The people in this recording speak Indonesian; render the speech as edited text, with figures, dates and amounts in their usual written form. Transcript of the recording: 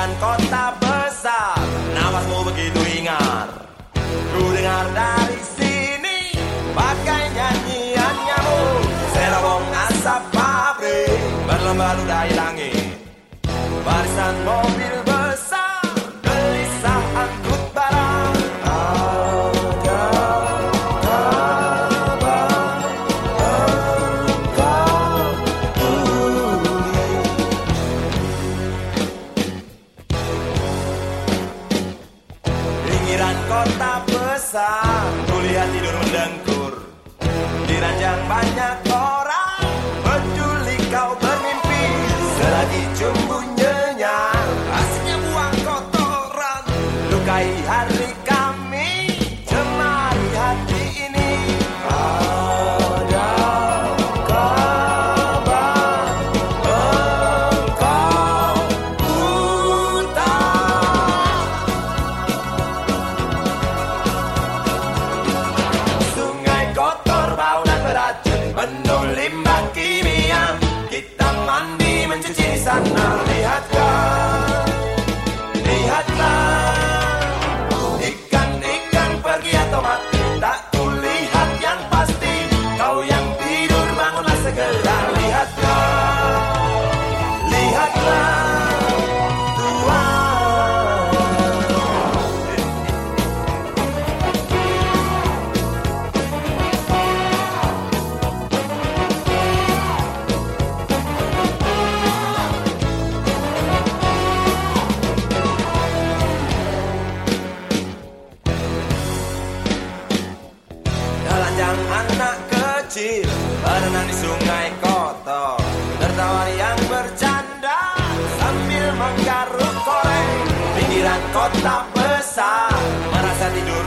Pinggiran kota besar, nafasmu begitu hingar. Ku dengar dari sini pakai nyanyian nyamuk, serobong asap pabrik berlomba ludahi langit. Barisan mobil besar, gelisah angkut barang. Ada kabar engkau pulih. Pinggiran kota besar, kulihat tidur mendengkur. Di ranjang banyak orang peduli kau bermimpi. Selagi jumbo nyenyak, asiknya buang kotoran. Lukai hari kami, cemari hati ini. Ada kabar engkau buta. Sungai kotor, bau dan beracun, penuh limbah kimia. Kita mandi mencuci di sana. Lihatlah, lihatlah, ikan-ikan pergi atau mati. Tak kulihat yang pasti, kau yang tidur bangunlah segera. Lihatlah, lihatlah, Tuhan. Telanjang anak kecil berenang di sungai kotor, tertawa yang bercanda sambil menggaruk koreng. Pinggiran kota besar, merasa tidur